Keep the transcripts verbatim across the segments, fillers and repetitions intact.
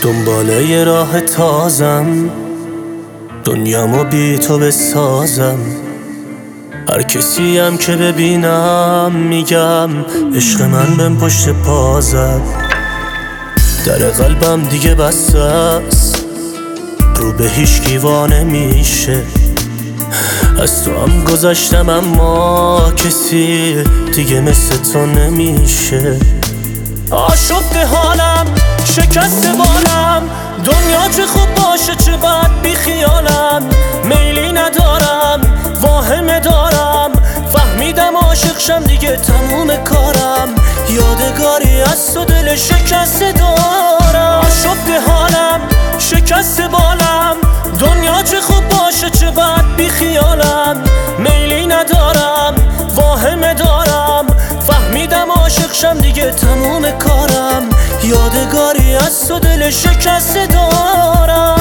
دنباله یه راه تازم، دنیامو بی تو بسازم. هر کسی هم که ببینم میگم عشق من بهم پشت پا زد. در قلبم دیگه بسته است، رو به هیچ کی نمیشه. از تو هم گذشتم اما کسی دیگه مثل تو نمیشه. آشفته حالم، شکست بالم، دنیا چه خوب باشه چه بد بی خیالم. میلی ندارم، واهمه دارم، فهمیدم عاشق شم دیگه تموم کارم. یادگاری از تو دل شکست دارم. آشفته حالم، شکست بالم، دنیا چه خوب باشه چه بد بی خیالم. میلی ندارم، واهمه دارم، فهمیدم عاشق شم دیگه تموم کارم. یادگاری از تو دل شکست دارم.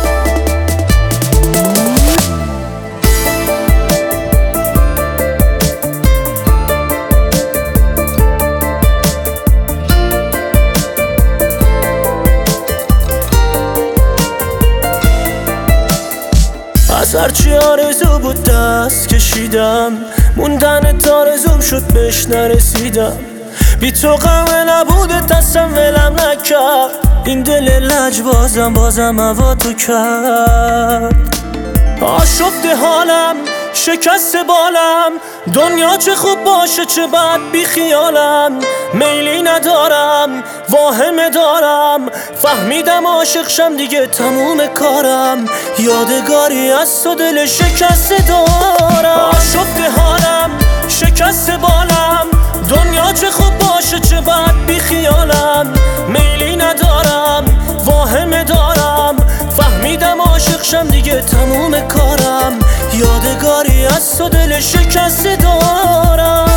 از هرچی آرزو بود دست کشیدم، موندن تارزوم شد بهش نرسیدم. بی تو غمه نبوده دستم ولم نکرد، این دل لج بازم بازم هوا تو کرد. آشفته حالم، شکست بالم، دنیا چه خوب باشه چه بد بی خیالم. میلی ندارم، واهمه دارم، فهمیدم عاشق شم دیگه تموم کارم. یادگاری از تو دل شکست دارم. آشفته حالم، شکست بالم، دنیا چه خوب باشه چه بد بی خیالم. میلی ندارم، واهمه دارم، فهمیدم عاشق شم دیگه تموم کارم. یادگاری از تو دل شکست دارم.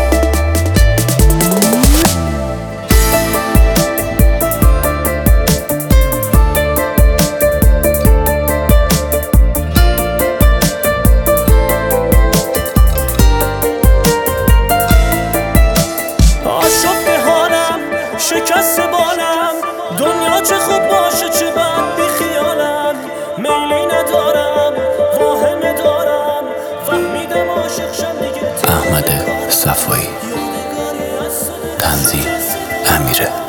آشفته حالم، شکست بالم، دنیا چه خوب باشه چه بد بی خیالم. میلی ندارم، واهمه دارم، فهمیدم عاشق شم دیگه. احمد صفایی، تنظیم امیره.